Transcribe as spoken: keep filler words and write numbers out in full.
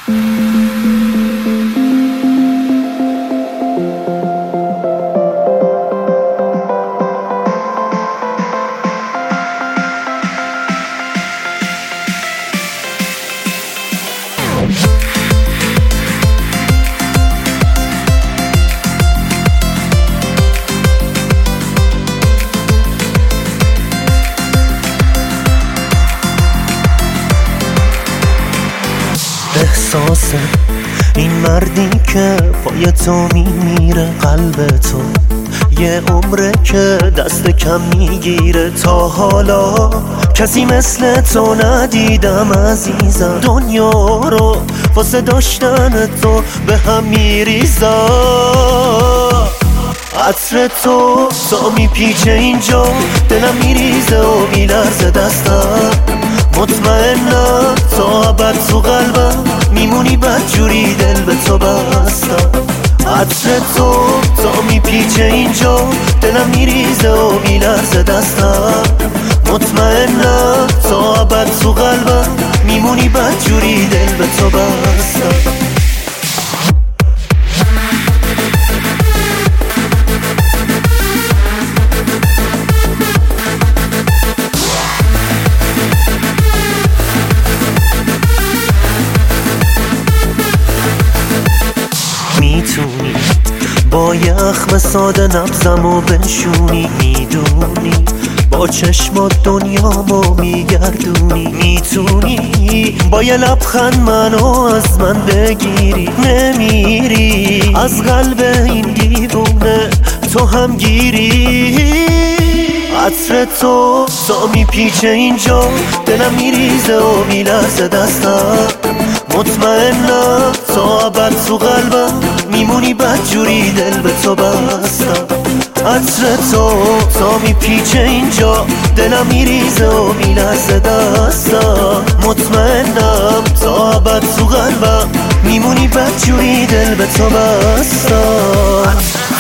احساس این مردی که پای تو میمیره، قلب تو یه عمره که دست کم میگیره. تا حالا کسی مثل تو ندیدم عزیزم، دنیا رو واسه داشتن تو به هم میریزم. عطر تو تا میپیچه اینجا، دلم میریزه و میلرزه دستم. مطمئنم تا ابد تو قلبم میمونی، بدجوری دل به تو بستم. عطر تو تا میپیچه اینجا، دلم میریزه و میلرزه دستم. مطمئنم تا ابد تو قلبم میمونی، بدجوری دل به تو بستم. میتونی با یه اخم ساده نبزم و بنشونی، میدونی با چشمات دنیامو میگردونی. میتونی با یه لبخند منو از من بگیری، نمیری از قلب این دیوونه تو هم گیری. عطر تو تا میپیچه اینجا، دلم میریزه و میلرزه دستم. مطمئنم تا ابد تو قلبم میمونی، بدجوری دل به تو بستم. عطر تو تا میپیچه اینجا، دلم میریزه و میلرزه دستم. مطمئنم تا ابد تو قلبم میمونی، بدجوری دل به تو بستم.